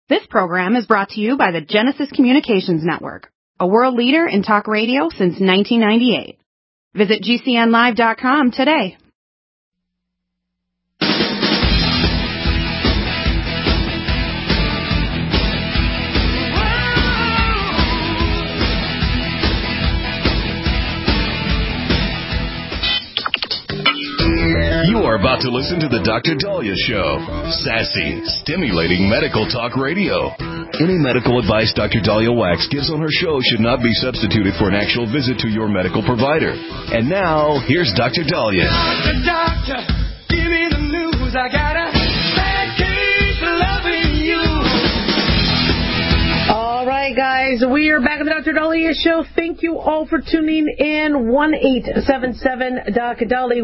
This program is brought to you by the Genesis Communications Network, a world leader in talk radio since 1998. Visit GCNlive.com today. You are about to listen to the Dr. Daliah Show. Sassy, stimulating medical talk radio. Any medical advice Dr. Daliah Wax gives on her show should not be substituted for an actual visit to your medical provider. And now, here's Dr. Daliah. Doctor, give me the news. I got a bad case of loving you. All right, guys, we are back on the Dr. Daliah Show. Thank you all for tuning in. 1-877-DOC-DALI,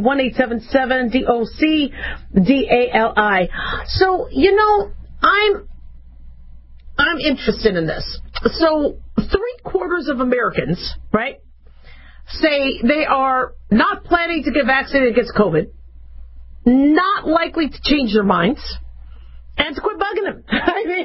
1-877-DOC-DALI. So, you know, I'm interested in this. So, 3/4 of Americans, right, say they are not planning to get vaccinated against COVID, not likely to change their minds, and to quit bugging them. I mean,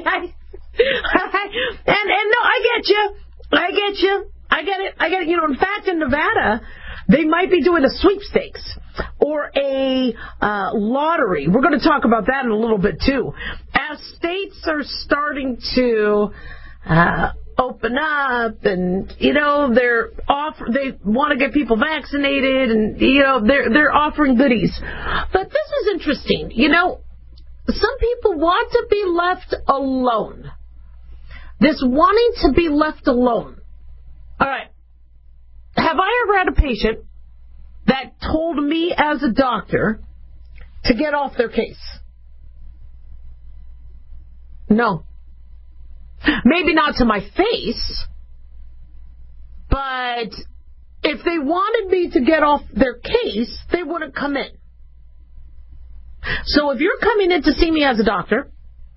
and no, I get you. I get it. You know, in fact, in Nevada, they might be doing a sweepstakes or a lottery. We're going to talk about that in a little bit, too. As states are starting to open up and, you know, they want to get people vaccinated and, you know, they're offering goodies. But this is interesting. You know, some people want to be left alone. This wanting to be left alone. All right. Have I ever had a patient that told me as a doctor to get off their case? No. Maybe not to my face, but if they wanted me to get off their case, they wouldn't come in. So if you're coming in to see me as a doctor,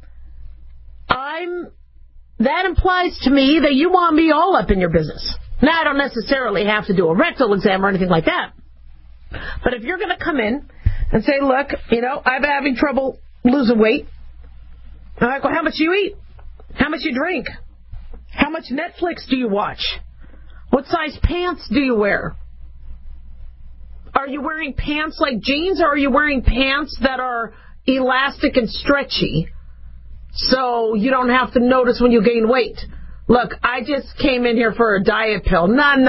that implies to me that you want me all up in your business. Now, I don't necessarily have to do a rectal exam or anything like that. But if you're going to come in and say, look, you know, I've been having trouble losing weight. I'm like, well, how much do you eat? How much you drink? How much Netflix do you watch? What size pants do you wear? Are you wearing pants like jeans, or are you wearing pants that are elastic and stretchy so you don't have to notice when you gain weight? Look, I just came in here for a diet pill. No. I'm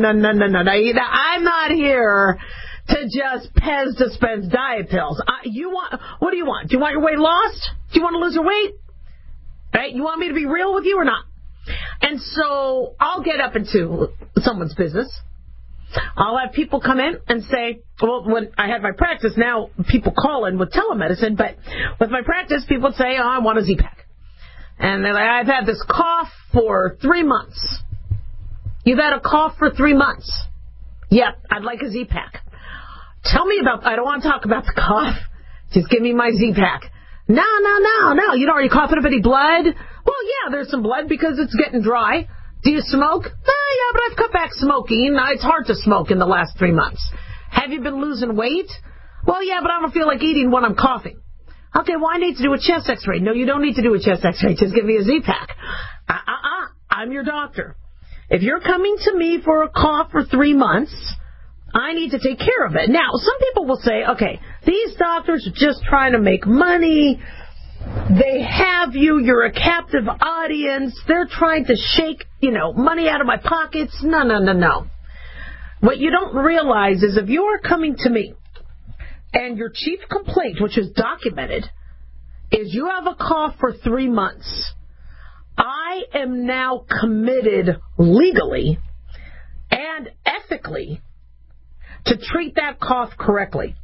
not here to just Pez dispense diet pills. What do you want? Do you want your weight lost? Do you want to lose your weight? Right? You want me to be real with you or not? And so I'll get up into someone's business. I'll have people come in and say, well, when I had my practice, now people call in with telemedicine, but with my practice, people would say, oh, I want a Z-Pack. And they're like, I've had this cough for 3 months. You've had a cough for 3 months. Yep, I'd like a Z-Pack. Tell me I don't want to talk about the cough. Just give me my Z-Pack. No. You know, are you coughing up any blood? Well, yeah, there's some blood because it's getting dry. Do you smoke? Yeah, but I've cut back smoking. It's hard to smoke in the last 3 months. Have you been losing weight? Well, yeah, but I don't feel like eating when I'm coughing. Okay, well, I need to do a chest x-ray. No, you don't need to do a chest x-ray. Just give me a Z-Pack. I'm your doctor. If you're coming to me for a cough for 3 months, I need to take care of it. Now, some people will say, okay, these doctors are just trying to make money. They have you. You're a captive audience. They're trying to shake, money out of my pockets. No. What you don't realize is if you are coming to me and your chief complaint, which is documented, is you have a cough for 3 months, I am now committed legally and ethically to treat that cough correctly.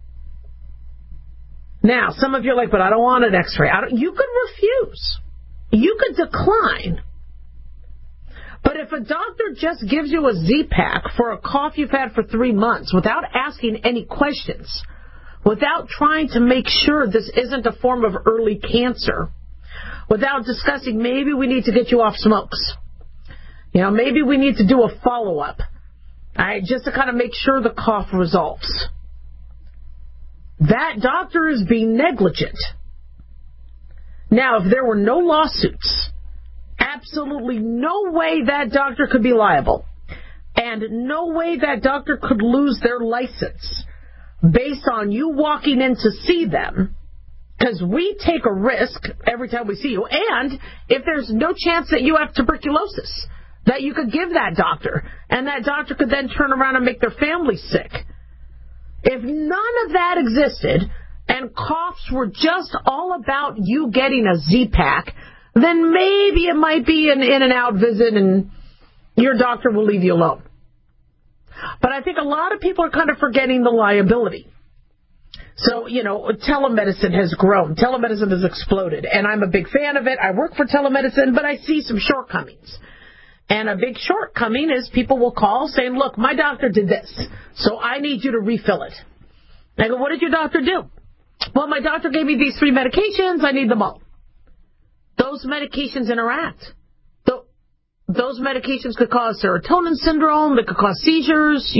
Now, some of you are like, but I don't want an x-ray. You could refuse. You could decline. But if a doctor just gives you a Z-Pack for a cough you've had for 3 months without asking any questions, without trying to make sure this isn't a form of early cancer, without discussing maybe we need to get you off smokes, maybe we need to do a follow-up, just to kind of make sure the cough resolves, that doctor is being negligent. Now, if there were no lawsuits, absolutely no way that doctor could be liable, and no way that doctor could lose their license based on you walking in to see them, because we take a risk every time we see you, and if there's no chance that you have tuberculosis, that you could give that doctor, and that doctor could then turn around and make their family sick. If none of that existed, and coughs were just all about you getting a Z-Pack, then maybe it might be an in-and-out visit and your doctor will leave you alone. But I think a lot of people are kind of forgetting the liability. So, telemedicine has grown. Telemedicine has exploded. And I'm a big fan of it. I work for telemedicine, but I see some shortcomings. And a big shortcoming is people will call saying, look, my doctor did this, so I need you to refill it. And I go, what did your doctor do? Well, my doctor gave me these 3 medications. I need them all. Those medications interact. Those medications could cause serotonin syndrome. They could cause seizures.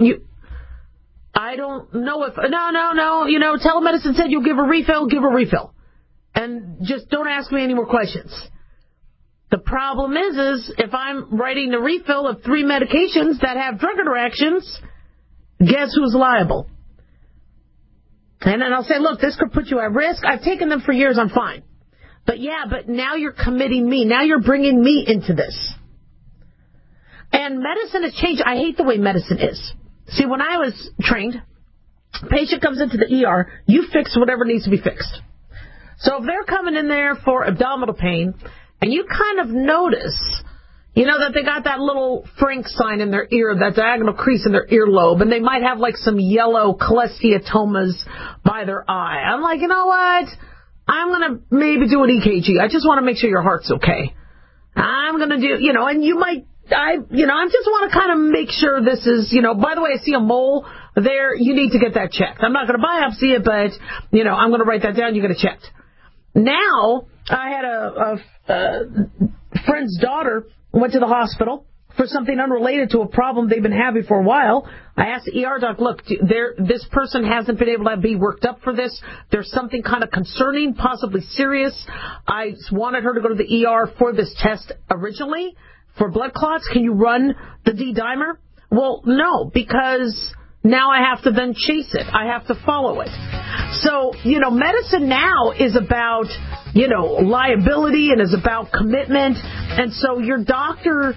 I don't know if... No. Telemedicine said you'll give a refill. Give a refill. And just don't ask me any more questions. The problem is if I'm writing a refill of 3 medications that have drug interactions, guess who's liable? And then I'll say, look, this could put you at risk. I've taken them for years. I'm fine. But now you're committing me. Now you're bringing me into this. And medicine has changed. I hate the way medicine is. See, when I was trained, patient comes into the ER, you fix whatever needs to be fixed. So if they're coming in there for abdominal pain, and you kind of notice, that they got that little Frank sign in their ear, that diagonal crease in their earlobe, and they might have like some yellow cholesteatomas by their eye. I'm like, you know what? I'm going to maybe do an EKG. I just want to make sure your heart's okay. I'm going to do, and you might, I just want to kind of make sure this is, by the way, I see a mole there. You need to get that checked. I'm not going to biopsy it, but, I'm going to write that down. You get it checked. Now, I had a friend's daughter went to the hospital for something unrelated to a problem they've been having for a while. I asked the ER doc, look, this person hasn't been able to be worked up for this. There's something kind of concerning, possibly serious. I wanted her to go to the ER for this test originally for blood clots. Can you run the D-dimer? Well, no, because now I have to then chase it. I have to follow it. So, medicine now is about, liability and is about commitment. And so your doctor,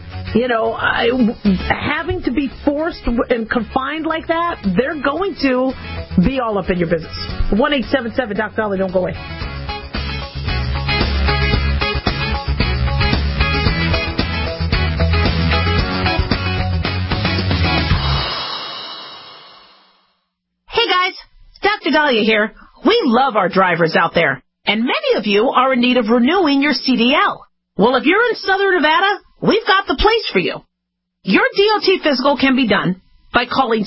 having to be forced and confined like that, they're going to be all up in your business. 1-877 Doc Dolly, don't go away. Hey guys, Dr. Dahlia here. We love our drivers out there, and many of you are in need of renewing your CDL. Well, if you're in Southern Nevada, we've got the place for you. Your DOT physical can be done by calling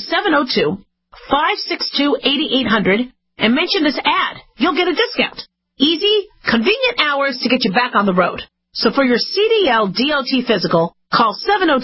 702-562-8800 and mention this ad. You'll get a discount. Easy, convenient hours to get you back on the road. So for your CDL DOT physical, call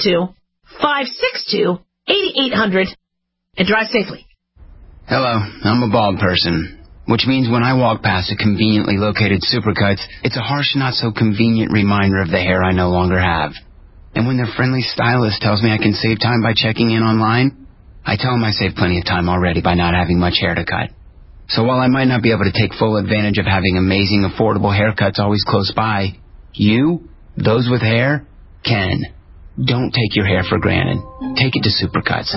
702-562-8800 and drive safely. Hello, I'm a bald person, which means when I walk past a conveniently located Supercuts, it's a harsh, not-so-convenient reminder of the hair I no longer have. And when their friendly stylist tells me I can save time by checking in online, I tell them I save plenty of time already by not having much hair to cut. So while I might not be able to take full advantage of having amazing, affordable haircuts always close by, you, those with hair, can. Don't take your hair for granted. Take it to Supercuts.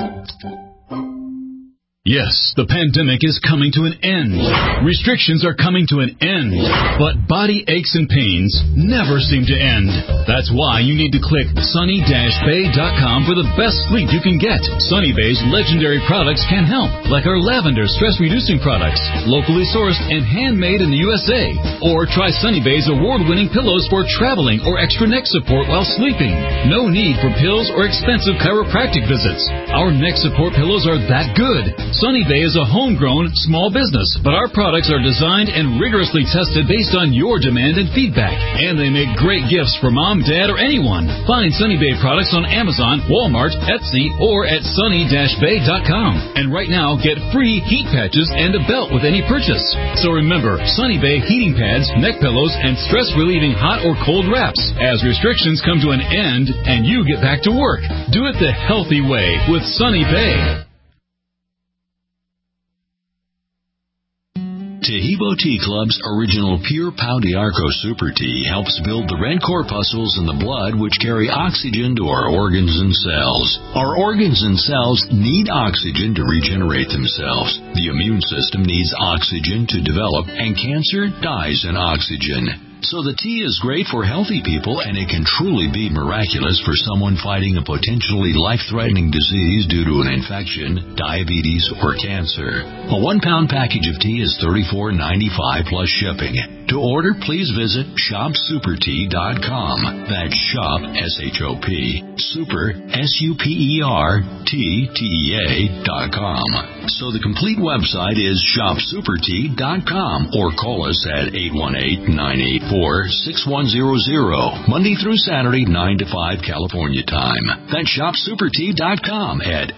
Yes, the pandemic is coming to an end. Restrictions are coming to an end. But body aches and pains never seem to end. That's why you need to click sunny-bay.com for the best sleep you can get. Sunny Bay's legendary products can help, like our lavender stress-reducing products, locally sourced and handmade in the USA. Or try Sunny Bay's award-winning pillows for traveling or extra neck support while sleeping. No need for pills or expensive chiropractic visits. Our neck support pillows are that good. Sunny Bay is a homegrown small business, but our products are designed and rigorously tested based on your demand and feedback. And they make great gifts for mom, dad, or anyone. Find Sunny Bay products on Amazon, Walmart, Etsy, or at sunny-bay.com. And right now, get free heat patches and a belt with any purchase. So remember, Sunny Bay heating pads, neck pillows, and stress-relieving hot or cold wraps as restrictions come to an end and you get back to work. Do it the healthy way with Sunny Bay. Tehibo Tea Club's original Pure Pau d'Arco Super Tea helps build the red corpuscles in the blood which carry oxygen to our organs and cells. Our organs and cells need oxygen to regenerate themselves. The immune system needs oxygen to develop, and cancer dies in oxygen. So the tea is great for healthy people, and it can truly be miraculous for someone fighting a potentially life-threatening disease due to an infection, diabetes, or cancer. A 1-pound package of tea is $34.95 plus shipping. To order, please visit shopsupertea.com. That's shop, S-H-O-P, super, S-U-P-E-R-T-T-E-A.com. So the complete website is shopsupertea.com, or call us at 818-984-6100, Monday through Saturday, 9 to 5 California time. That's shopsupertea.com at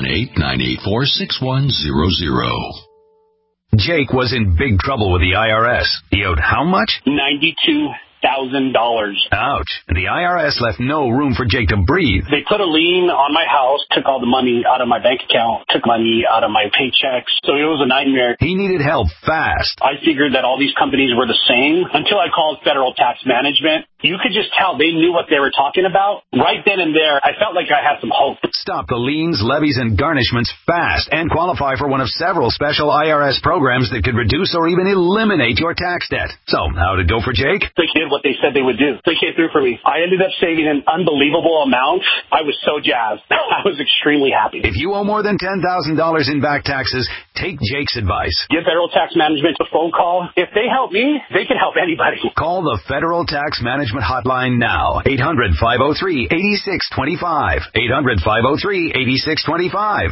818-984-6100. Jake was in big trouble with the IRS. He owed how much? $92,000. Ouch. And the IRS left no room for Jake to breathe. They put a lien on my house, took all the money out of my bank account, took money out of my paychecks. So it was a nightmare. He needed help fast. I figured that all these companies were the same until I called Federal Tax Management. You could just tell they knew what they were talking about. Right then and there, I felt like I had some hope. Stop the liens, levies, and garnishments fast and qualify for one of several special IRS programs that could reduce or even eliminate your tax debt. So, how'd it go for Jake? They did what they said they would do. They came through for me. I ended up saving an unbelievable amount. I was so jazzed. I was extremely happy. If you owe more than $10,000 in back taxes, take Jake's advice. Give Federal Tax Management a phone call. If they help me, they can help anybody. Call the Federal Tax Management hotline now. 800-503-8625. 800-503-8625.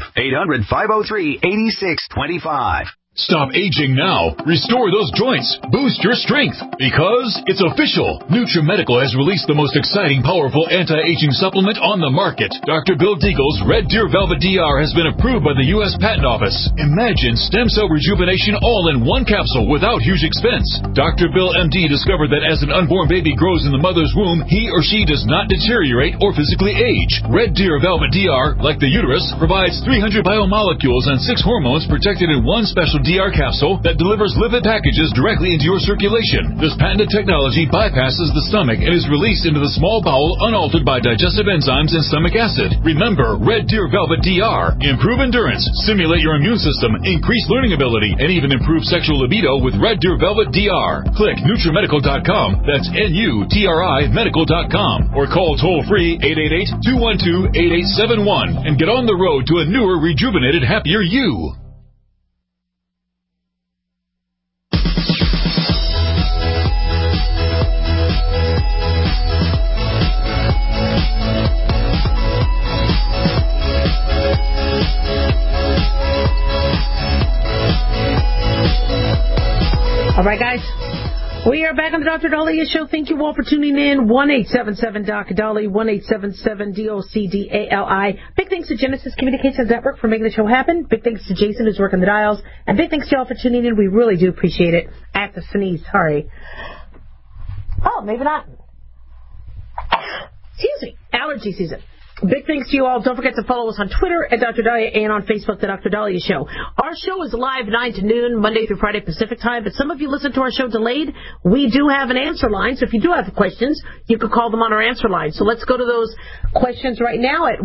800-503-8625. Stop aging now. Restore those joints. Boost your strength. Because it's official. NutriMedical has released the most exciting, powerful anti-aging supplement on the market. Dr. Bill Deagle's Red Deer Velvet DR has been approved by the U.S. Patent Office. Imagine stem cell rejuvenation all in one capsule without huge expense. Dr. Bill MD discovered that as an unborn baby grows in the mother's womb, he or she does not deteriorate or physically age. Red Deer Velvet DR, like the uterus, provides 300 biomolecules and 6 hormones protected in one special DR capsule that delivers lipid packages directly into your circulation. This patented technology bypasses the stomach and is released into the small bowel unaltered by digestive enzymes and stomach acid. Remember, Red Deer Velvet DR. Improve endurance, stimulate your immune system, increase learning ability, and even improve sexual libido with Red Deer Velvet DR. Click NutriMedical.com. That's N-U-T-R-I Medical.com. Or call toll-free 888-212-8871 and get on the road to a newer, rejuvenated, happier you. All right, guys. We are back on the Dr. Dahlia Show. Thank you all for tuning in. 1-877-Dr. 1-877-DOCDALI. Big thanks to Genesis Communications Network for making the show happen. Big thanks to Jason who's working the dials. And big thanks to y'all for tuning in. We really do appreciate it. I have to sneeze. Sorry. Oh, maybe not. Excuse me. Allergy season. Big thanks to you all. Don't forget to follow us on Twitter at Dr. Dahlia and on Facebook, The Dr. Dahlia Show. Our show is live 9 to noon, Monday through Friday Pacific time, but some of you listen to our show delayed. We do have an answer line, so if you do have questions, you can call them on our answer line. So let's go to those questions right now at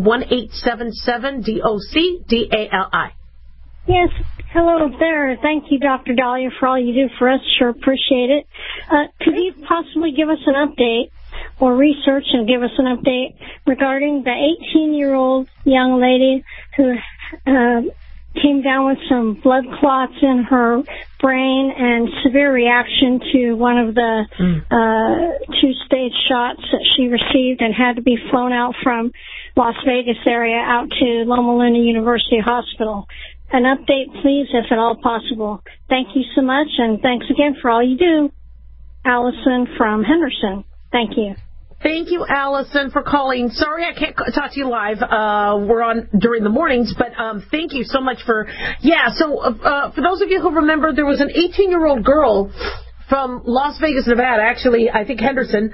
1-877-DOCDALI. Yes, hello there. Thank you, Dr. Dahlia, for all you do for us. Sure appreciate it. Could you possibly give us an update or research and give us an update regarding the 18-year-old young lady who came down with some blood clots in her brain and severe reaction to one of the 2-stage shots that she received and had to be flown out from Las Vegas area out to Loma Linda University Hospital. an update, please, if at all possible. Thank you so much, and thanks again for all you do. Allison from Henderson. Thank you. Thank you, Allison, for calling. Sorry I can't talk to you live. We're on during the mornings, but thank you so much for... Yeah, so for those of you who remember, there was an 18-year-old girl from Las Vegas, Nevada, actually, I think Henderson,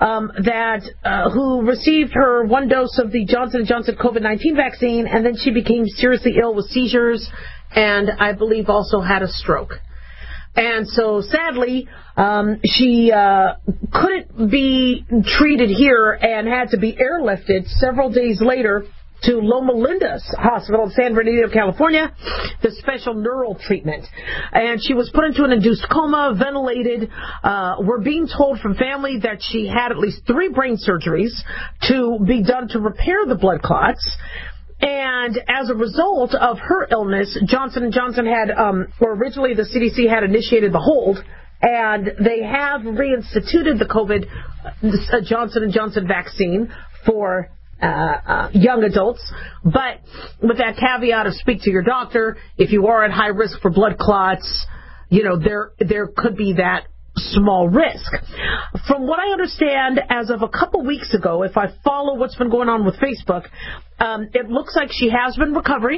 who received her one dose of the Johnson & Johnson COVID-19 vaccine, and then she became seriously ill with seizures and I believe also had a stroke. And so, sadly, she couldn't be treated here and had to be airlifted several days later to Loma Linda Hospital in San Bernardino, California, the special neural treatment. And she was put into an induced coma, ventilated. We're being told from family that she had at least 3 brain surgeries to be done to repair the blood clots. And as a result of her illness, Johnson & Johnson had, or originally the CDC had initiated the hold, and they have reinstituted the COVID Johnson & Johnson vaccine for young adults, but with that caveat of speak to your doctor. If you are at high risk for blood clots, there could be that small risk. From what I understand, as of a couple weeks ago, if I follow what's been going on with Facebook, it looks like she has been recovering.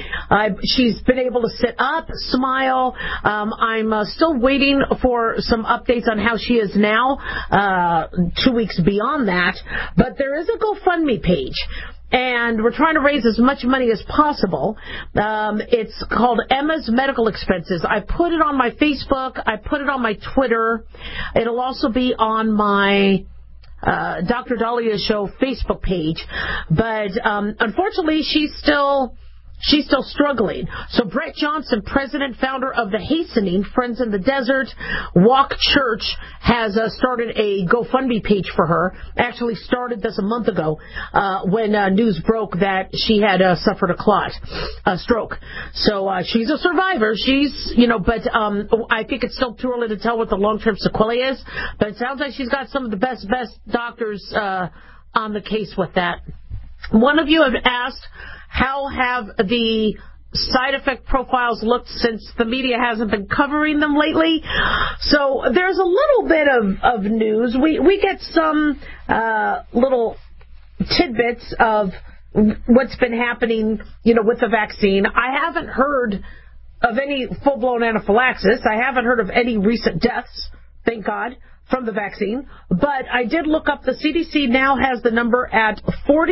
She's been able to sit up, smile. I'm still waiting for some updates on how she is now, 2 weeks beyond that. But there is a GoFundMe page, and we're trying to raise as much money as possible. It's called Emma's Medical Expenses. I put it on my Facebook. I put it on my Twitter. It'll also be on my Dr. Dahlia Show Facebook page. But unfortunately, she's still struggling. So Brett Johnson, president, founder of the Hastening Friends in the Desert Walk Church, has started a GoFundMe page for her. Actually started this a month ago when news broke that she had suffered a stroke. So she's a survivor. But I think it's still too early to tell what the long-term sequelae is. But it sounds like she's got some of the best doctors on the case with that. One of you have asked, how have the side effect profiles looked since the media hasn't been covering them lately? So there's a little bit of news. We get some little tidbits of what's been happening, with the vaccine. I haven't heard of any full-blown anaphylaxis. I haven't heard of any recent deaths, thank God, from the vaccine. But I did look up. The CDC now has the number at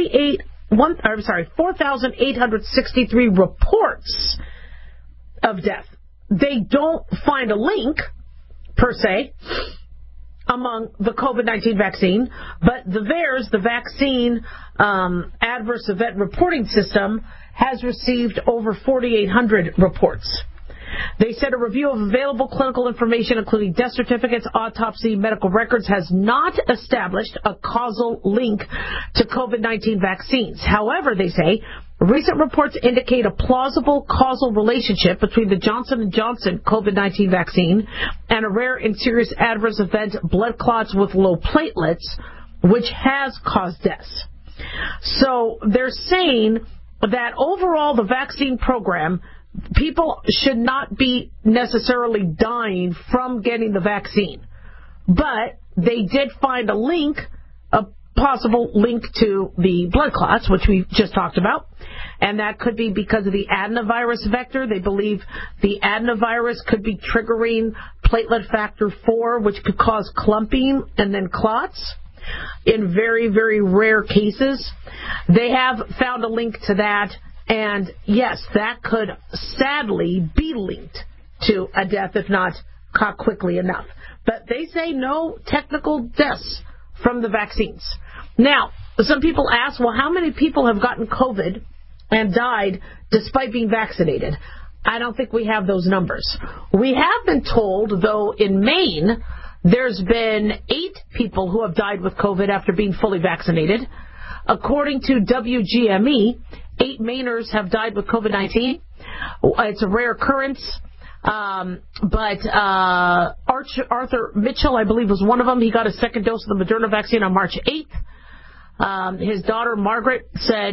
4,863 reports of death. They don't find a link, per se, among the COVID-19 vaccine, but the VAERS, the Vaccine Adverse Event Reporting System, has received over 4,800 reports. They said a review of available clinical information, including death certificates, autopsy, medical records, has not established a causal link to COVID-19 vaccines. However, they say, recent reports indicate a plausible causal relationship between the Johnson & Johnson COVID-19 vaccine and a rare and serious adverse event, blood clots with low platelets, which has caused deaths. So they're saying that overall the vaccine program, people should not be necessarily dying from getting the vaccine. But they did find a possible link to the blood clots, which we just talked about. And that could be because of the adenovirus vector. They believe the adenovirus could be triggering platelet factor 4, which could cause clumping and then clots in very, very rare cases. They have found a link to that. And yes, that could sadly be linked to a death if not caught quickly enough. But they say no technical deaths from the vaccines. Now, some people ask, well, how many people have gotten COVID and died despite being vaccinated? I don't think we have those numbers. We have been told, though, in Maine, there's been 8 people who have died with COVID after being fully vaccinated. According to WGME, 8 Mainers have died with COVID-19. It's a rare occurrence. But Arthur Mitchell, I believe, was one of them. He got a second dose of the Moderna vaccine on March 8th. His daughter, Margaret, said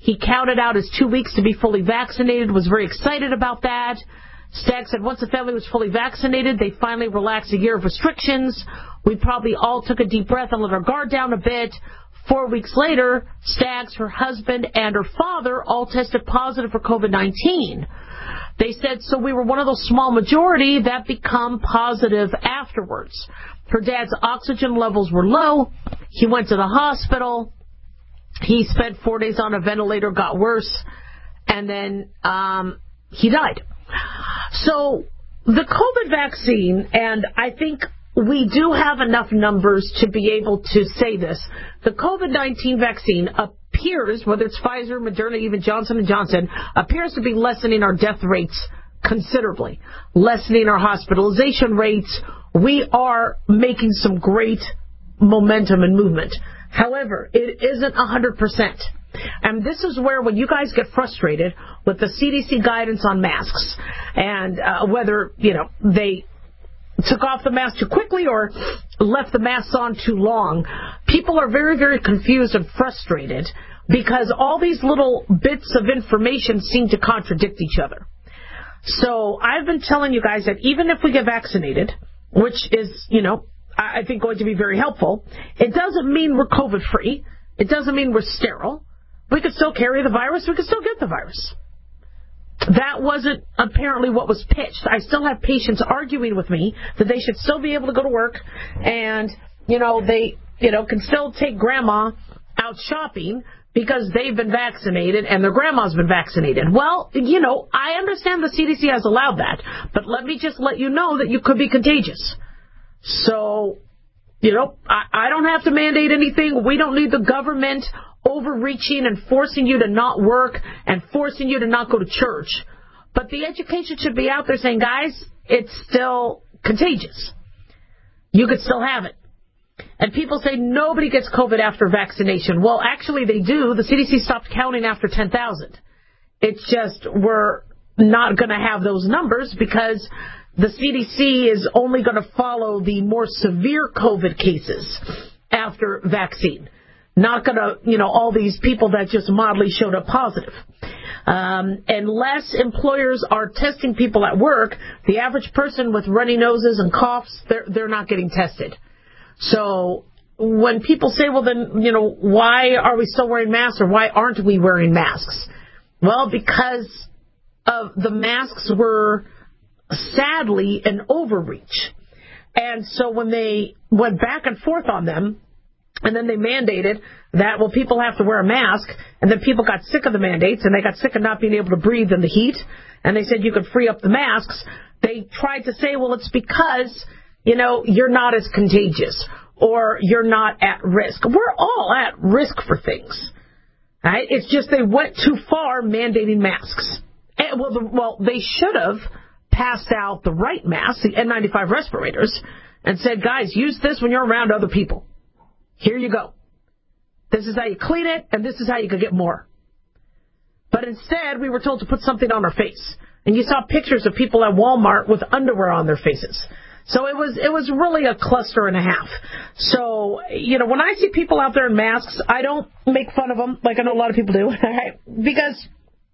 He counted out his 2 weeks to be fully vaccinated, was very excited about that. Stagg said once the family was fully vaccinated, they finally relaxed a year of restrictions. We probably all took a deep breath and let our guard down a bit. 4 weeks later, Staggs, her husband, and her father all tested positive for COVID-19. They said, so we were one of those small majority that become positive afterwards. Her dad's oxygen levels were low. He went to the hospital. He spent 4 days on a ventilator, got worse, and then he died. So the COVID vaccine, and I think we do have enough numbers to be able to say this, the COVID-19 vaccine appears, whether it's Pfizer, Moderna, even Johnson & Johnson, appears to be lessening our death rates considerably, lessening our hospitalization rates. We are making some great momentum and movement. However, it isn't 100%. And this is where when you guys get frustrated with the CDC guidance on masks and whether, they took off the mask too quickly or left the masks on too long, people are very, very confused and frustrated because all these little bits of information seem to contradict each other. So I've been telling you guys that even if we get vaccinated, which is, I think going to be very helpful, it doesn't mean we're COVID-free. It doesn't mean we're sterile. We could still carry the virus. We could still get the virus. That wasn't apparently what was pitched. I still have patients arguing with me that they should still be able to go to work and, they, can still take grandma out shopping because they've been vaccinated and their grandma's been vaccinated. Well, I understand the CDC has allowed that, but let me just let you know that you could be contagious. So, I don't have to mandate anything. We don't need the government overreaching and forcing you to not work and forcing you to not go to church. But the education should be out there saying, guys, it's still contagious. You could still have it. And people say nobody gets COVID after vaccination. Well, actually they do. The CDC stopped counting after 10,000. It's just we're not going to have those numbers because the CDC is only going to follow the more severe COVID cases after vaccine. Not going to, all these people that just mildly showed up positive. Unless employers are testing people at work, the average person with runny noses and coughs, they're not getting tested. So when people say, well, then, why are we still wearing masks or why aren't we wearing masks? Well, because of the masks were sadly an overreach. And so when they went back and forth on them, and then they mandated that, well, people have to wear a mask, and then people got sick of the mandates, and they got sick of not being able to breathe in the heat, and they said you could free up the masks. They tried to say, well, it's because, you're not as contagious, or you're not at risk. We're all at risk for things, right? It's just they went too far mandating masks. And, well, they should have passed out the right masks, the N95 respirators, and said, guys, use this when you're around other people. Here you go. This is how you clean it, and this is how you can get more. But instead, we were told to put something on our face. And you saw pictures of people at Walmart with underwear on their faces. So it was really a cluster and a half. So, when I see people out there in masks, I don't make fun of them like I know a lot of people do, because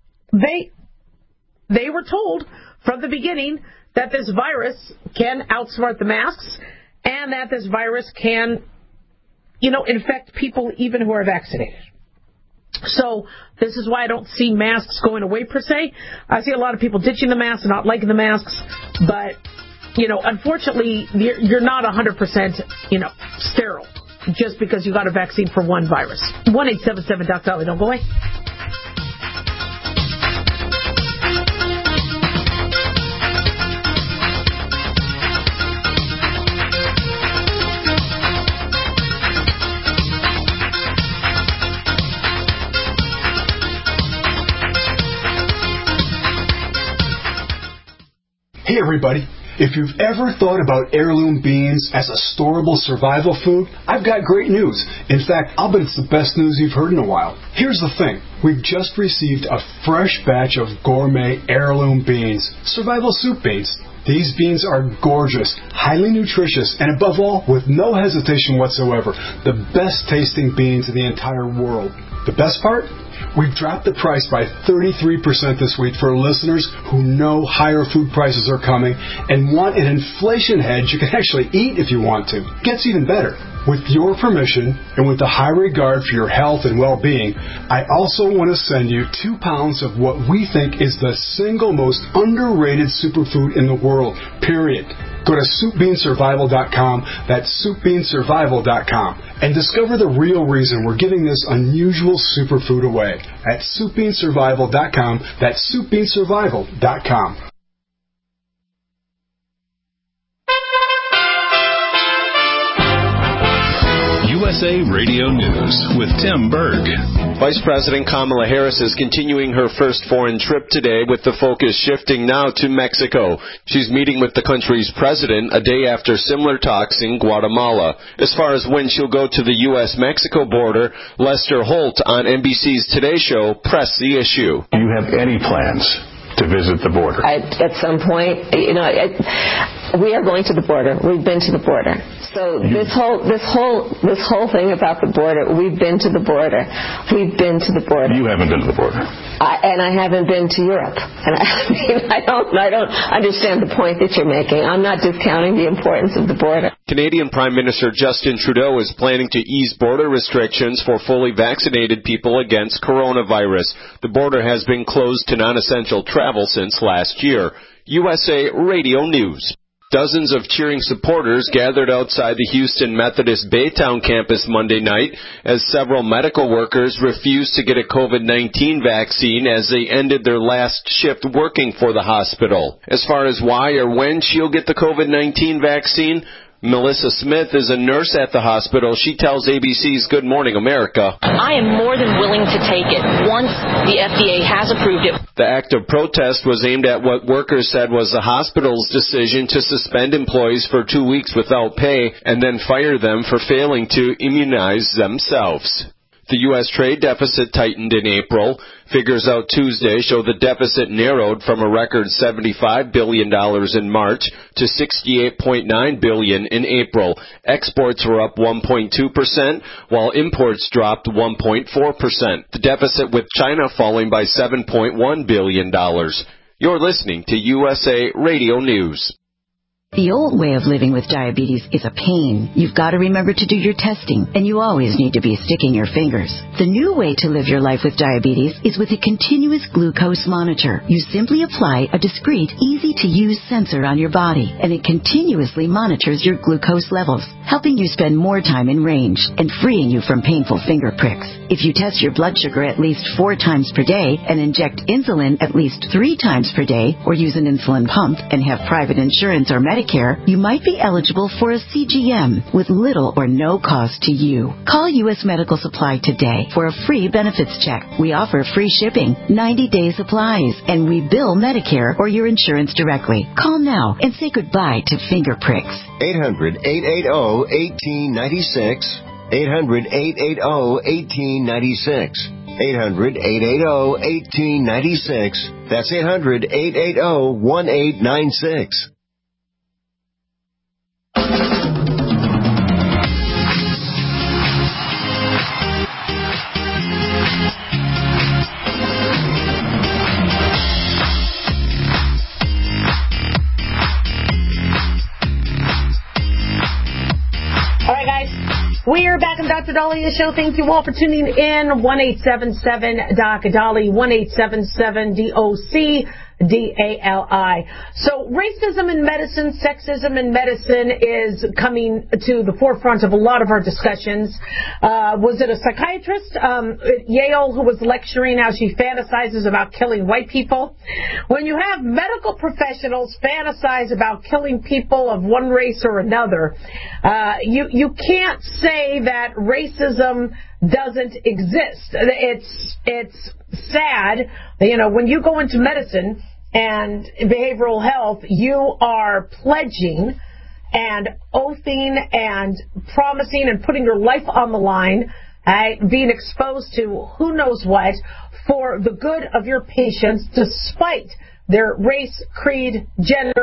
they were told from the beginning that this virus can outsmart the masks and that this virus can infect people even who are vaccinated. So this is why I don't see masks going away per se. I see a lot of people ditching the masks and not liking the masks. But, unfortunately, you're not 100%, sterile just because you got a vaccine for one virus. 1-877-DOC-DOLLY. Don't go away. Hey everybody, if you've ever thought about heirloom beans as a storable survival food, I've got great news. In fact, I'll bet it's the best news you've heard in a while. Here's the thing. We've just received a fresh batch of gourmet heirloom beans, survival soup beans. These beans are gorgeous, highly nutritious, and above all, with no hesitation whatsoever, the best tasting beans in the entire world. The best part? We've dropped the price by 33% this week for listeners who know higher food prices are coming and want an inflation hedge you can actually eat if you want to. Gets even better. With your permission and with the high regard for your health and well-being, I also want to send you 2 pounds of what we think is the single most underrated superfood in the world, period. Go to SoupBeanSurvival.com, that's SoupBeanSurvival.com, and discover the real reason we're giving this unusual superfood away at SoupBeanSurvival.com, that's SoupBeanSurvival.com. USA Radio News with Tim Berg. Vice President Kamala Harris is continuing her first foreign trip today, with the focus shifting now to Mexico. She's meeting with the country's president a day after similar talks in Guatemala. As far as when she'll go to the U.S.-Mexico border, Lester Holt on NBC's Today Show pressed the issue. Do you have any plans to visit the border? At some point, we are going to the border. We've been to the border. So this whole thing about the border, we've been to the border. We've been to the border. You haven't been to the border. And I haven't been to Europe. And I don't understand the point that you're making. I'm not discounting the importance of the border. Canadian Prime Minister Justin Trudeau is planning to ease border restrictions for fully vaccinated people against coronavirus. The border has been closed to non-essential travel since last year. USA Radio News. Dozens of cheering supporters gathered outside the Houston Methodist Baytown campus Monday night as several medical workers refused to get a COVID-19 vaccine as they ended their last shift working for the hospital. As far as why or when she'll get the COVID-19 vaccine, Melissa Smith is a nurse at the hospital. She tells ABC's Good Morning America, I am more than willing to take it once the FDA has approved it. The act of protest was aimed at what workers said was the hospital's decision to suspend employees for 2 weeks without pay and then fire them for failing to immunize themselves. The U.S. trade deficit tightened in April. Figures out Tuesday show the deficit narrowed from a record $75 billion in March to $68.9 billion in April. Exports were up 1.2%, while imports dropped 1.4%. The deficit with China falling by $7.1 billion. You're listening to USA Radio News. The old way of living with diabetes is a pain. You've got to remember to do your testing, and you always need to be sticking your fingers. The new way to live your life with diabetes is with a continuous glucose monitor. You simply apply a discreet, easy-to-use sensor on your body, and it continuously monitors your glucose levels, helping you spend more time in range and freeing you from painful finger pricks. If you test your blood sugar at least 4 times per day and inject insulin at least 3 times per day, or use an insulin pump and have private insurance or Medicare, you might be eligible for a CGM with little or no cost to you. Call U.S. Medical Supply today for a free benefits check. We offer free shipping, 90-day supplies, and we bill Medicare or your insurance directly. Call now and say goodbye to finger pricks. 800-880-1896. 800-880-1896. 800-880-1896. That's 800-880-1896. We are back on Dr. Dalia's show. Thank you all for tuning in. 1-877-DOC-DALI, 1-877-DOC-DALI. So racism in medicine, sexism in medicine is coming to the forefront of a lot of our discussions. Was it a psychiatrist at Yale who was lecturing how she fantasizes about killing white people? When you have medical professionals fantasize about killing people of one race or another, you can't say that racism doesn't exist. It's sad. When you go into medicine and behavioral health, you are pledging and oathing and promising and putting your life on the line, being exposed to who knows what for the good of your patients, despite their race, creed, gender,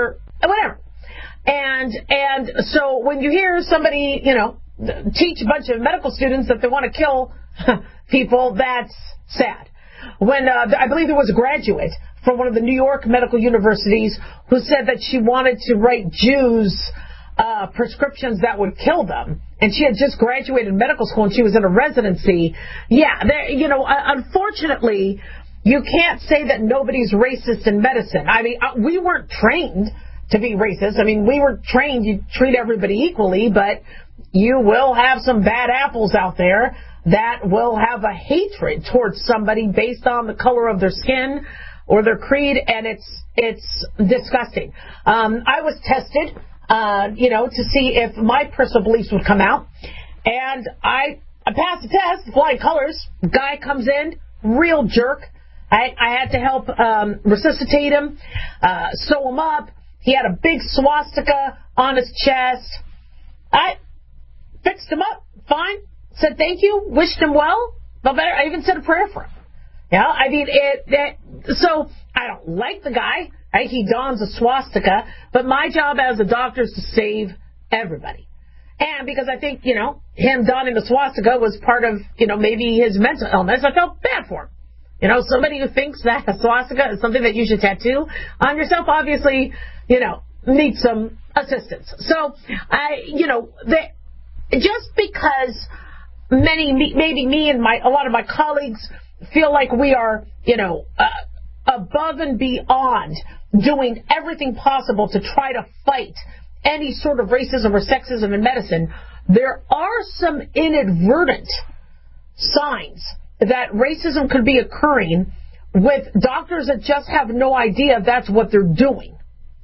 whatever. And so when you hear somebody, teach a bunch of medical students that they want to kill people, that's sad. When I believe there was a graduate from one of the New York medical universities who said that she wanted to write Jews prescriptions that would kill them, and she had just graduated medical school and she was in a residency. Yeah, unfortunately, you can't say that nobody's racist in medicine. I mean, we weren't trained to be racist. I mean, we were trained you treat everybody equally, but you will have some bad apples out there that will have a hatred towards somebody based on the color of their skin or their creed, and it's disgusting. I was tested, to see if my personal beliefs would come out, and I passed the test, flying colors. Guy comes in, real jerk. I had to help resuscitate him, sew him up. He had a big swastika on his chest. I fixed him up, fine. Said thank you, wished him well. But better, I even said a prayer for him. Yeah, I mean, so I don't like the guy. Right? He dons a swastika, but my job as a doctor is to save everybody. And because I think, him donning a swastika was part of, maybe his mental illness, I felt bad for him. Somebody who thinks that a swastika is something that you should tattoo on yourself, obviously, needs some assistance. So, just because maybe me and a lot of my colleagues feel like we are, above and beyond doing everything possible to try to fight any sort of racism or sexism in medicine, there are some inadvertent signs that racism could be occurring with doctors that just have no idea that's what they're doing.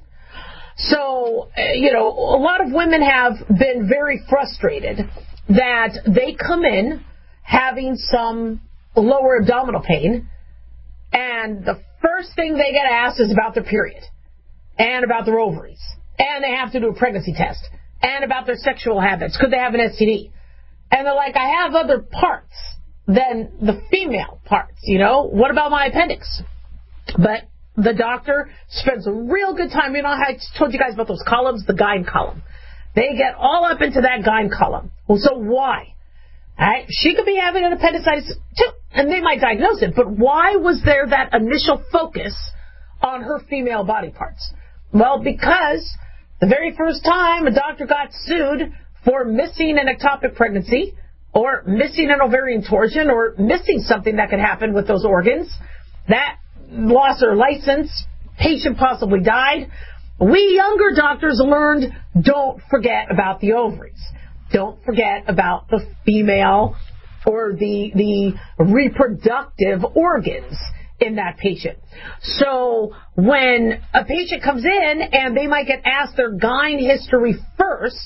So, a lot of women have been very frustrated that they come in having some lower abdominal pain, and the first thing they get asked is about their period, and about their ovaries, and they have to do a pregnancy test, and about their sexual habits. Could they have an STD? And they're like, I have other parts than the female parts, What about my appendix? But the doctor spends a real good time. How I told you guys about those columns, the gyne column. They get all up into that gyne column. Well, so why? Right? She could be having an appendicitis too, and they might diagnose it. But why was there that initial focus on her female body parts? Well, because the very first time a doctor got sued for missing an ectopic pregnancy, or missing an ovarian torsion, or missing something that could happen with those organs, that lost their license, patient possibly died. We younger doctors learned, don't forget about the ovaries. Don't forget about the female or the reproductive organs in that patient. So when a patient comes in and they might get asked their gyne history first,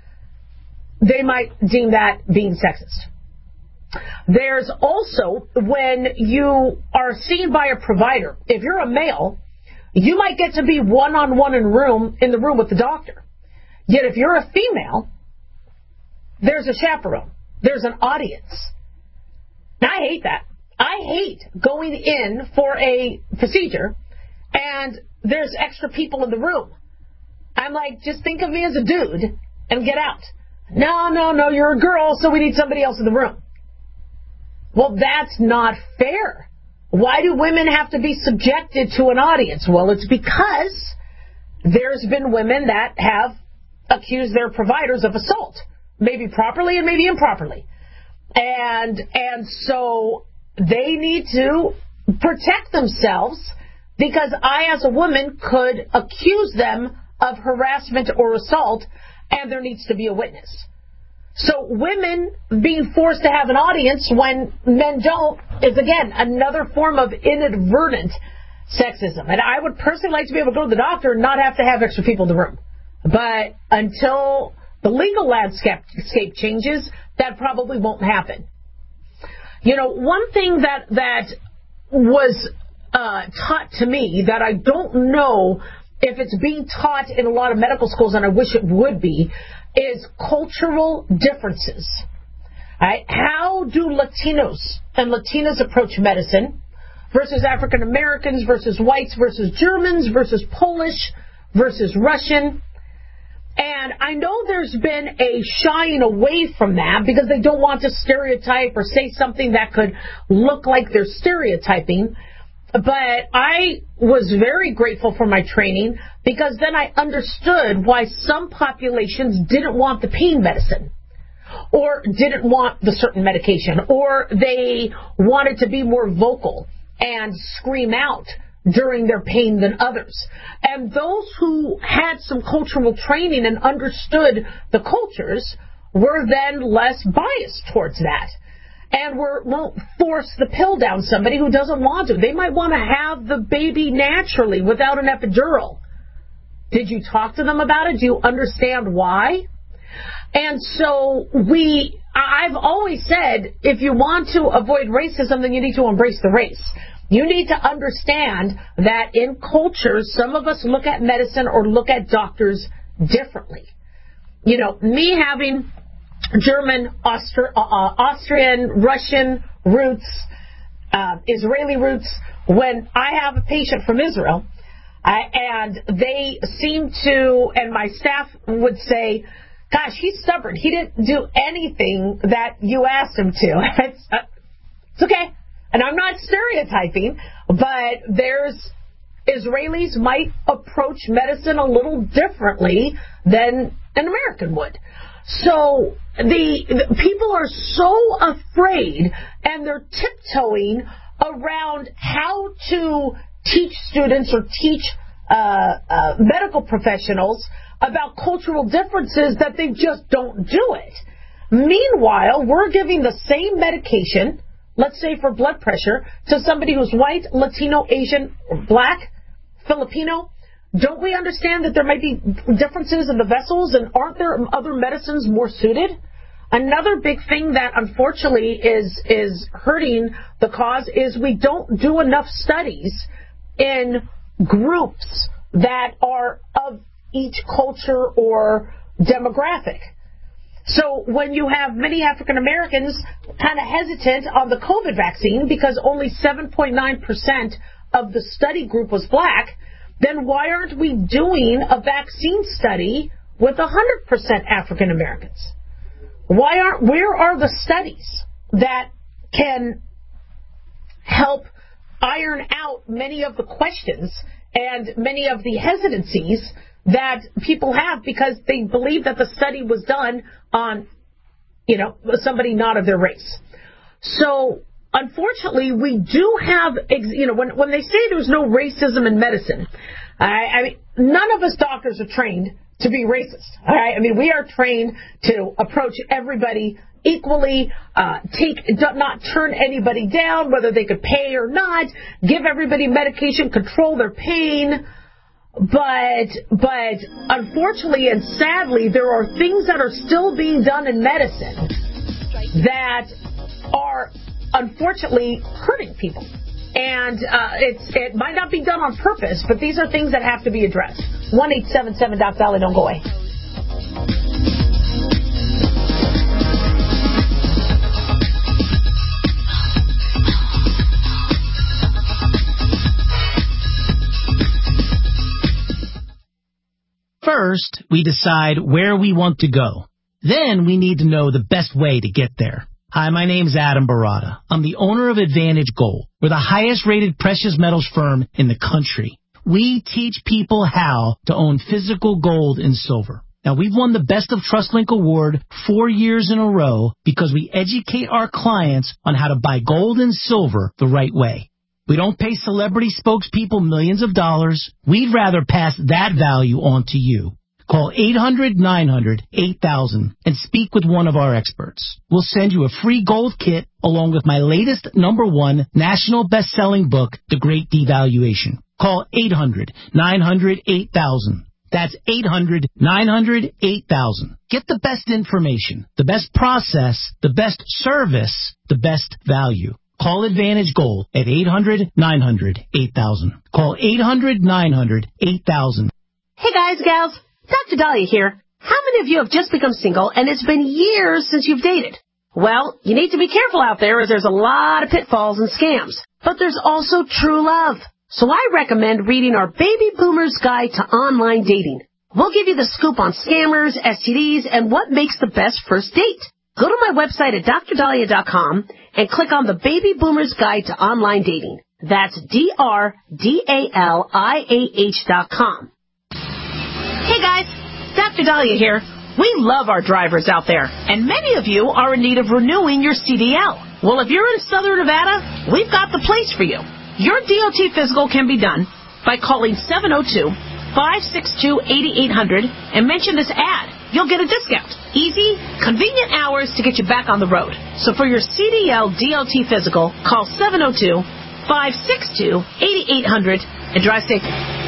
they might deem that being sexist. There's also when you are seen by a provider, if you're a male, you might get to be one-on-one in the room with the doctor. Yet if you're a female, there's a chaperone. There's an audience. Now, I hate that. I hate going in for a procedure and there's extra people in the room. I'm like, just think of me as a dude and get out. No, you're a girl, so we need somebody else in the room. Well, that's not fair. Why do women have to be subjected to an audience? Well, it's because there's been women that have accused their providers of assault, maybe properly and maybe improperly. And so they need to protect themselves because I, as a woman, could accuse them of harassment or assault, and there needs to be a witness. So women being forced to have an audience when men don't is, again, another form of inadvertent sexism. And I would personally like to be able to go to the doctor and not have to have extra people in the room. But until the legal landscape changes, that probably won't happen. One thing that was taught to me that I don't know if it's being taught in a lot of medical schools, and I wish it would be, is cultural differences. Right? How do Latinos and Latinas approach medicine versus African Americans versus whites versus Germans versus Polish versus Russian. And I know there's been a shying away from that because they don't want to stereotype or say something that could look like they're stereotyping. But I was very grateful for my training because then I understood why some populations didn't want the pain medicine or didn't want the certain medication, or they wanted to be more vocal and scream out during their pain than others. And those who had some cultural training and understood the cultures were then less biased towards that and won't force the pill down somebody who doesn't want to. They might want to have the baby naturally without an epidural. Did you talk to them about it? Do you understand why? And so I've always said, if you want to avoid racism, then you need to embrace the race. You need to understand that in cultures, some of us look at medicine or look at doctors differently. You know, me having German, Austrian, Russian roots, Israeli roots, when I have a patient from Israel, and they seem to, and my staff would say, gosh, he's stubborn. He didn't do anything that you asked him to. It's okay. And I'm not stereotyping, but Israelis might approach medicine a little differently than an American would. So the people are so afraid, and they're tiptoeing around how to teach students or teach medical professionals about cultural differences that they just don't do it. Meanwhile, we're giving the same medication, let's say for blood pressure, to somebody who's white, Latino, Asian, or black, Filipino. Don't we understand that there might be differences in the vessels, and aren't there other medicines more suited? Another big thing that unfortunately is hurting the cause is we don't do enough studies in groups that are of each culture or demographic. So when you have many African Americans kind of hesitant on the COVID vaccine because only 7.9% of the study group was black, then why aren't we doing a vaccine study with 100% African Americans? Where are the studies that can help iron out many of the questions and many of the hesitancies that people have because they believe that the study was done on, somebody not of their race. So, unfortunately, we do have, when they say there's no racism in medicine, I mean, none of us doctors are trained to be racist. All right? I mean, we are trained to approach everybody equally, not turn anybody down, whether they could pay or not, give everybody medication, control their pain. But unfortunately and sadly, there are things that are still being done in medicine that are unfortunately hurting people. And it might not be done on purpose, but these are things that have to be addressed. 1-877-DOC-DOLLY, don't go away. First, we decide where we want to go. Then we need to know the best way to get there. Hi, my name's Adam Barada. I'm the owner of Advantage Gold. We're the highest rated precious metals firm in the country. We teach people how to own physical gold and silver. Now, we've won the Best of TrustLink Award 4 years in a row because we educate our clients on how to buy gold and silver the right way. We don't pay celebrity spokespeople millions of dollars. We'd rather pass that value on to you. Call 800-900-8000 and speak with one of our experts. We'll send you a free gold kit along with my latest #1 national best-selling book, The Great Devaluation. Call 800-900-8000. That's 800-900-8000. Get the best information, the best process, the best service, the best value. Call Advantage Gold at 800-900-8000. Call 800-900-8000. Hey guys, gals, Dr. Dahlia here. How many of you have just become single and it's been years since you've dated? Well, you need to be careful out there as there's a lot of pitfalls and scams. But there's also true love. So I recommend reading our Baby Boomers Guide to Online Dating. We'll give you the scoop on scammers, STDs, and what makes the best first date. Go to my website at drdahlia.com and click on the Baby Boomers Guide to Online Dating. That's DRDALIAH.com. Hey guys, Dr. Dahlia here. We love our drivers out there, and many of you are in need of renewing your CDL. Well, if you're in Southern Nevada, we've got the place for you. Your DOT physical can be done by calling 702-562-8800 and mention this ad. You'll get a discount. Easy, convenient hours to get you back on the road. So for your CDL DOT physical, call 702-562-8800 and drive safe.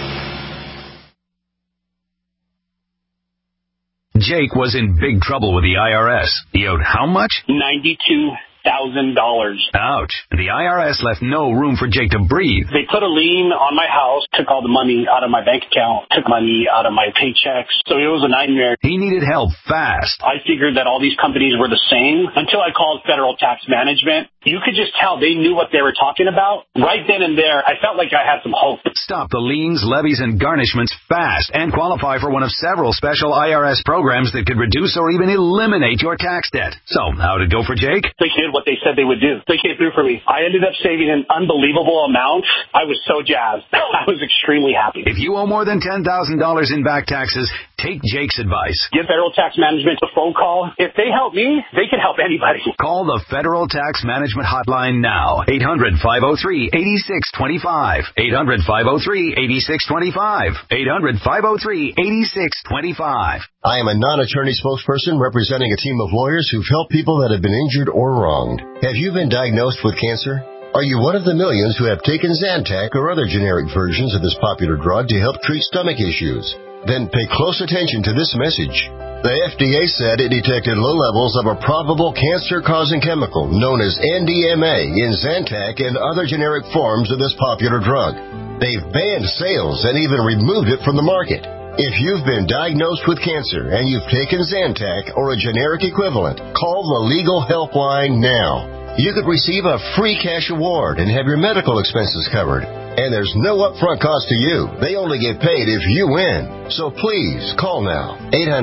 Jake was in big trouble with the IRS. He owed how much? $92,000. Ouch. The IRS left no room for Jake to breathe. They put a lien on my house, took all the money out of my bank account, took money out of my paychecks. So it was a nightmare. He needed help fast. I figured that all these companies were the same until I called Federal Tax Management. You could just tell they knew what they were talking about. Right then and there, I felt like I had some hope. Stop the liens, levies, and garnishments fast and qualify for one of several special IRS programs that could reduce or even eliminate your tax debt. So, how'd it go for Jake? They did what they said they would do. They came through for me. I ended up saving an unbelievable amount. I was so jazzed. I was extremely happy. If you owe more than $10,000 in back taxes, take Jake's advice. Give Federal Tax Management a phone call. If they help me, they can help anybody. Call the Federal Tax Management hotline now. 800-503-8625. 800-503-8625. 800-503-8625. I am a non-attorney spokesperson representing a team of lawyers who've helped people that have been injured or wronged. Have you been diagnosed with cancer? Are you one of the millions who have taken Zantac or other generic versions of this popular drug to help treat stomach issues? Then pay close attention to this message. The FDA said it detected low levels of a probable cancer-causing chemical known as NDMA in Zantac and other generic forms of this popular drug. They've banned sales and even removed it from the market. If you've been diagnosed with cancer and you've taken Zantac or a generic equivalent, call the legal helpline now. You could receive a free cash award and have your medical expenses covered. And there's no upfront cost to you. They only get paid if you win. So please, call now.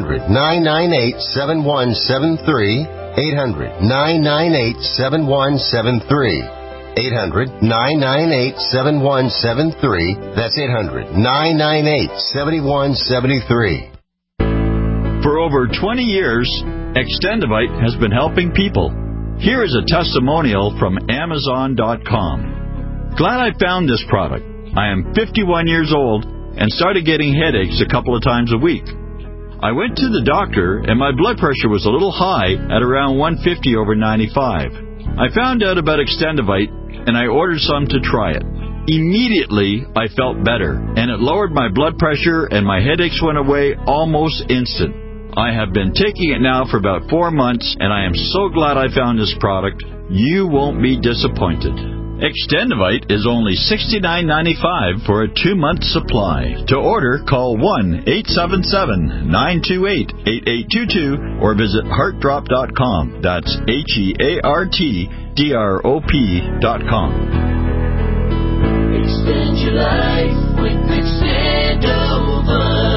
800-998-7173. 800-998-7173. 800-998-7173. That's 800-998-7173. For over 20 years, Extendivite has been helping people. Here is a testimonial from Amazon.com. Glad I found this product. I am 51 years old and started getting headaches a couple of times a week. I went to the doctor and my blood pressure was a little high at around 150/95. I found out about Extendivite and I ordered some to try it. Immediately, I felt better and it lowered my blood pressure and my headaches went away almost instant. I have been taking it now for about 4 months, and I am so glad I found this product. You won't be disappointed. Extendivite is only $69.95 for a 2-month supply. To order, call 1-877-928-8822 or visit heartdrop.com. That's HEARTDROP.com. Extend your life with Extendivite.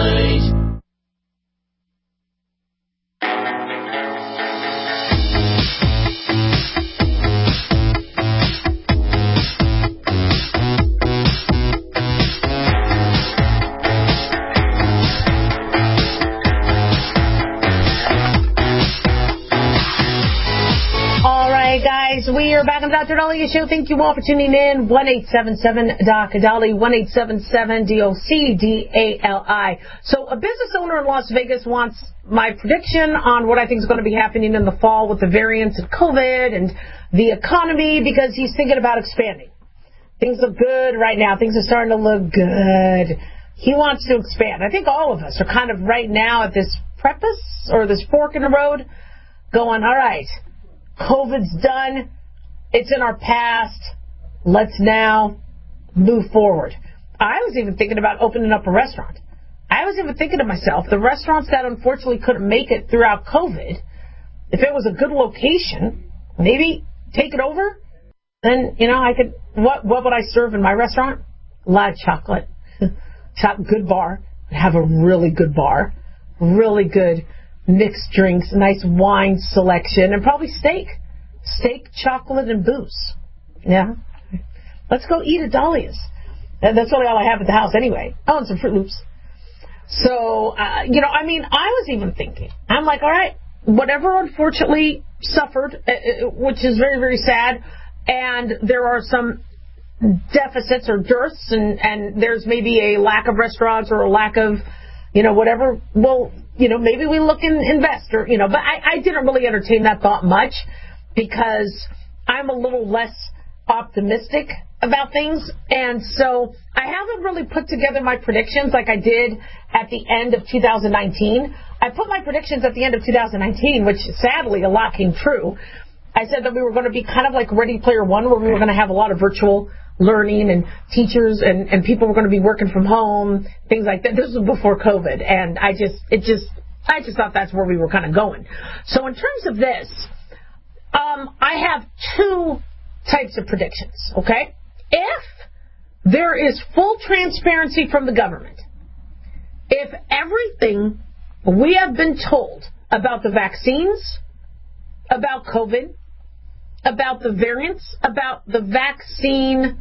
Guys, we are back on the Dr. Dahlia Show. Thank you all for tuning in. 1-877-DOC-DALI, 1-877-DOC-DALI. So a business owner in Las Vegas wants my prediction on what I think is going to be happening in the fall with the variants of COVID and the economy because he's thinking about expanding. Things look good right now. Things are starting to look good. He wants to expand. I think all of us are kind of right now at this precipice or this fork in the road going, all right, COVID's done. It's in our past. Let's now move forward. I was even thinking about opening up a restaurant. I was even thinking to myself, the restaurants that unfortunately couldn't make it throughout COVID, if it was a good location, maybe take it over. Then, I could, what would I serve in my restaurant? a lot of chocolate, good bar, have a really good bar, really good mixed drinks, nice wine selection, and probably steak, chocolate, and booze. Yeah, let's go eat at Dahlia's. That's really all I have at the house anyway. Oh, and some Fruit Loops. So, I was even thinking, I'm like, all right, whatever unfortunately suffered, which is very, very sad, and there are some deficits or dearths, and there's maybe a lack of restaurants or a lack of, whatever. Well, maybe we look and invest, or, but I didn't really entertain that thought much because I'm a little less optimistic about things, and so I haven't really put together my predictions like I did at the end of 2019. I put my predictions at the end of 2019, which sadly a lot came true. I said that we were going to be kind of like Ready Player One, where we were going to have a lot of virtual learning and teachers and people were going to be working from home, things like that. This was before COVID, and I just thought that's where we were kind of going. So in terms of this, I have two types of predictions, okay? If there is full transparency from the government, if everything we have been told about the vaccines, about COVID, about the variants, about the vaccine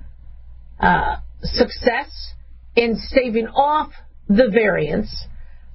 success in staving off the variants,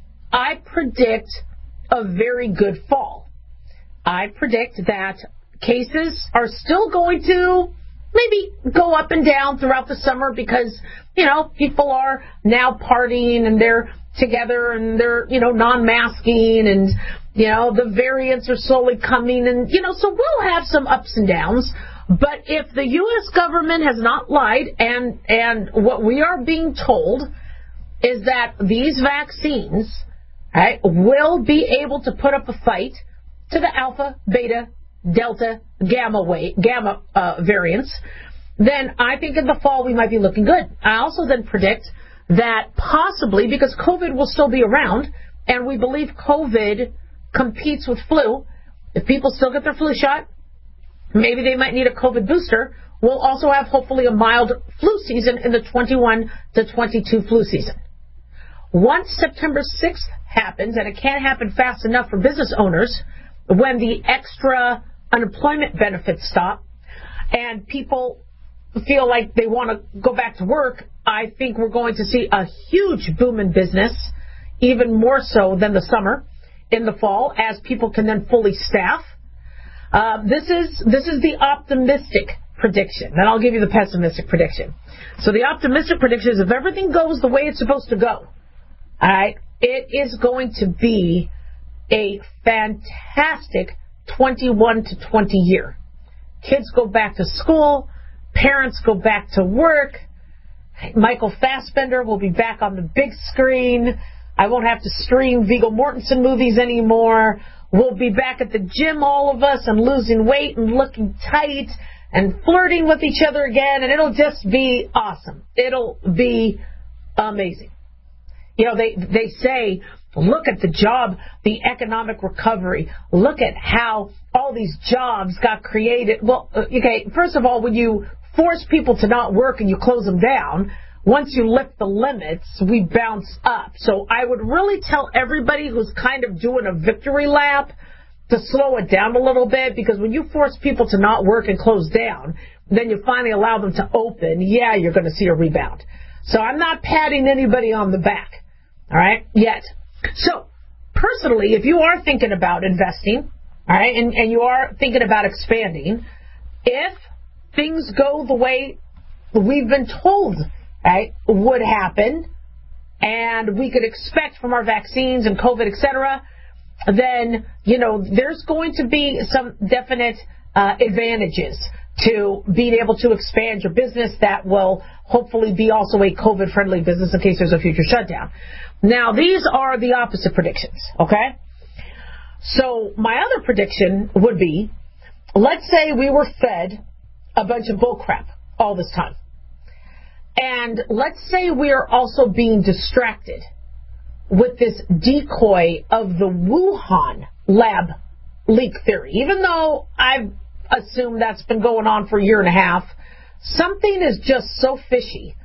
I predict a very good fall. I predict that cases are still going to maybe go up and down throughout the summer because, people are now partying and they're together and they're, non-masking and, the variants are slowly coming and, so we'll have some ups and downs. But if the U.S. government has not lied and what we are being told is that these vaccines, right, will be able to put up a fight to the alpha, beta, delta, gamma variants, then I think in the fall we might be looking good. I also then predict that possibly, because COVID will still be around, and we believe COVID competes with flu, if people still get their flu shot, maybe they might need a COVID booster. We'll also have hopefully a mild flu season in the 21 to 22 flu season. Once September 6th happens, and it can't happen fast enough for business owners, when the extra unemployment benefits stop and people feel like they want to go back to work, I think we're going to see a huge boom in business, even more so than the summer, in the fall, as people can then fully staff. This is the optimistic prediction. Then I'll give you the pessimistic prediction. So the optimistic prediction is if everything goes the way it's supposed to go, all right, it is going to be a fantastic 21 to 20 year. Kids go back to school. Parents go back to work. Michael Fassbender will be back on the big screen. I won't have to stream Viggo Mortensen movies anymore. We'll be back at the gym, all of us, and losing weight and looking tight and flirting with each other again, and it'll just be awesome. It'll be amazing. They say, look at the economic recovery. Look at how all these jobs got created. Well, okay, first of all, when you force people to not work and you close them down, once you lift the limits, we bounce up. So I would really tell everybody who's kind of doing a victory lap to slow it down a little bit, because when you force people to not work and close down, then you finally allow them to open, you're going to see a rebound. So I'm not patting anybody on the back, all right, yet. So personally, if you are thinking about investing, all right, and you are thinking about expanding, if things go the way we've been told, right, would happen, and we could expect from our vaccines and COVID, etc., then, there's going to be some definite advantages to being able to expand your business that will hopefully be also a COVID-friendly business in case there's a future shutdown. Now, these are the opposite predictions, okay? So my other prediction would be, let's say we were fed a bunch of bullcrap all this time. And let's say we are also being distracted with this decoy of the Wuhan lab leak theory. Even though I've assumed that's been going on for a year and a half, something is just so fishy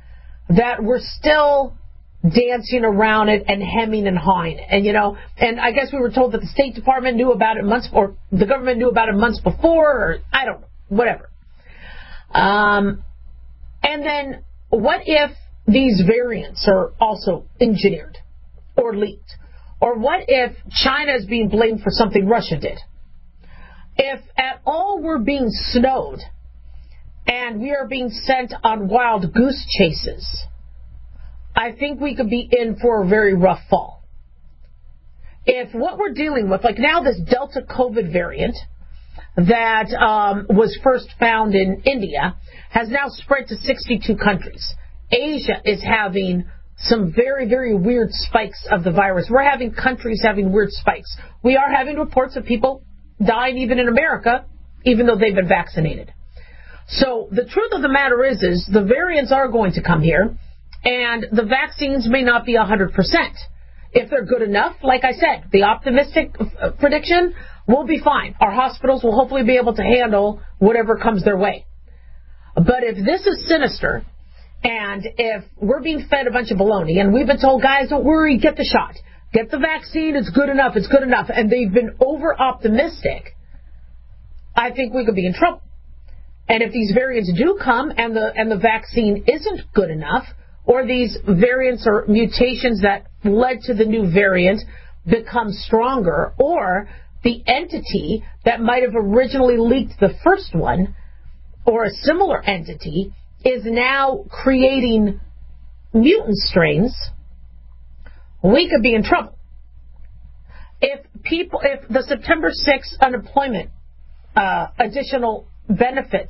that we're still dancing around it and hemming and hawing. And, and I guess we were told that the State Department knew about it or the government knew about it months before, or I don't know, whatever. And then what if these variants are also engineered or leaked? Or what if China is being blamed for something Russia did? If at all we're being snowed and we are being sent on wild goose chases, I think we could be in for a very rough fall. If what we're dealing with, like now this Delta COVID variant that was first found in India, has now spread to 62 countries. Asia is having some very, very weird spikes of the virus. We're having countries having weird spikes. We are having reports of people dying even in America, even though they've been vaccinated. So the truth of the matter is the variants are going to come here, and the vaccines may not be 100%. If they're good enough, like I said, the optimistic prediction, we'll be fine. Our hospitals will hopefully be able to handle whatever comes their way. But if this is sinister, and if we're being fed a bunch of baloney, and we've been told, guys, don't worry, get the shot, get the vaccine, it's good enough, and they've been over-optimistic, I think we could be in trouble. And if these variants do come and the vaccine isn't good enough, or these variants or mutations that led to the new variant become stronger, or the entity that might have originally leaked the first one, or a similar entity, is now creating mutant strains, we could be in trouble. If the September 6th unemployment additional benefits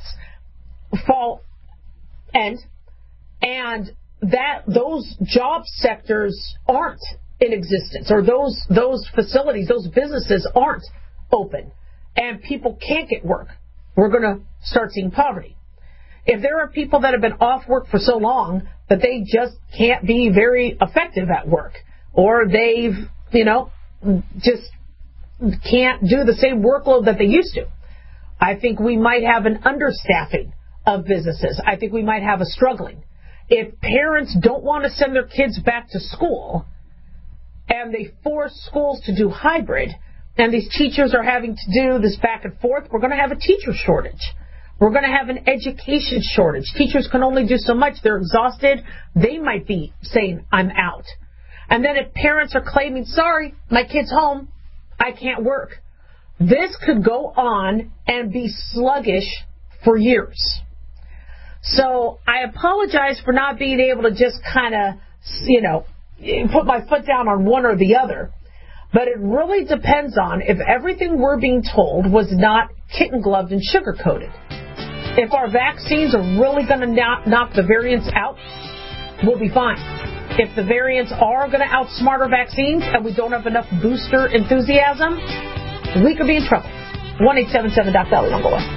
end, and that those job sectors aren't in existence, or those facilities, those businesses aren't open, and people can't get work, we're going to start seeing poverty. If there are people that have been off work for so long that they just can't be very effective at work, or they've, just can't do the same workload that they used to, I think we might have an understaffing of businesses. I think we might have a struggling. If parents don't want to send their kids back to school, and they force schools to do hybrid, and these teachers are having to do this back and forth, we're going to have a teacher shortage. We're going to have an education shortage. Teachers can only do so much. They're exhausted. They might be saying, I'm out. And then if parents are claiming, sorry, my kid's home, I can't work, this could go on and be sluggish for years. So I apologize for not being able to just kind of, put my foot down on one or the other. But it really depends on if everything we're being told was not kitten-gloved and sugar-coated. If our vaccines are really going to knock the variants out, we'll be fine. If the variants are going to outsmart our vaccines and we don't have enough booster enthusiasm, we could be in trouble. 1-877-DOC-DOLLY, number one.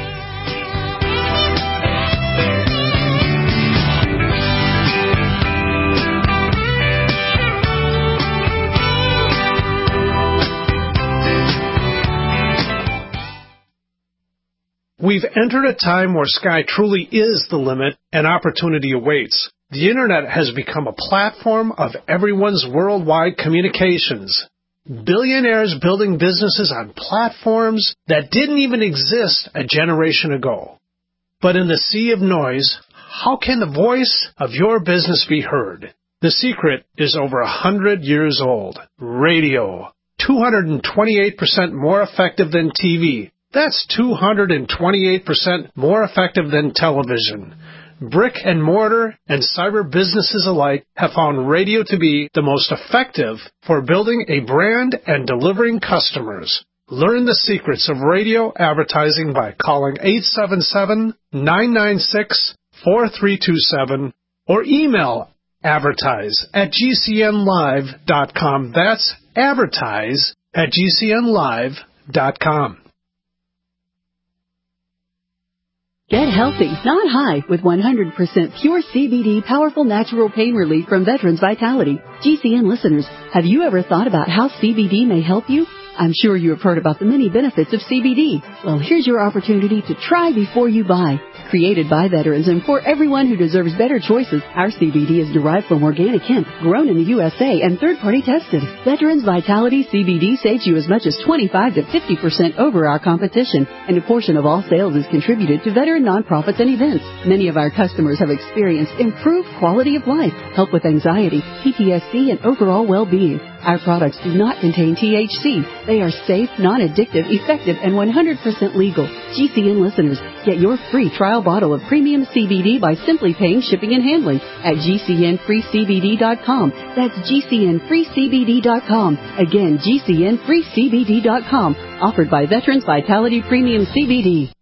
We've entered a time where sky truly is the limit and opportunity awaits. The Internet has become a platform of everyone's worldwide communications. Billionaires building businesses on platforms that didn't even exist a generation ago. But in the sea of noise, how can the voice of your business be heard? The secret is over 100 years old. Radio. 228% more effective than TV. That's 228% more effective than television. Brick and mortar and cyber businesses alike have found radio to be the most effective for building a brand and delivering customers. Learn the secrets of radio advertising by calling 877-996-4327 or email advertise@gcnlive.com. That's advertise@gcnlive.com. Get healthy, not high, with 100% pure CBD powerful natural pain relief from Veterans Vitality. GCN listeners, have you ever thought about how CBD may help you? I'm sure you have heard about the many benefits of CBD. Well, here's your opportunity to try before you buy. Created by veterans and for everyone who deserves better choices, our CBD is derived from organic hemp, grown in the USA and third-party tested. Veterans Vitality CBD saves you as much as 25 to 50% over our competition, and a portion of all sales is contributed to veteran nonprofits and events. Many of our customers have experienced improved quality of life, help with anxiety, PTSD, and overall well-being. Our products do not contain THC. They are safe, non-addictive, effective, and 100% legal. GCN listeners, get your free trial bottle of premium CBD by simply paying shipping and handling at GCNFreeCBD.com. That's GCNFreeCBD.com. Again, GCNFreeCBD.com. Offered by Veterans Vitality Premium CBD.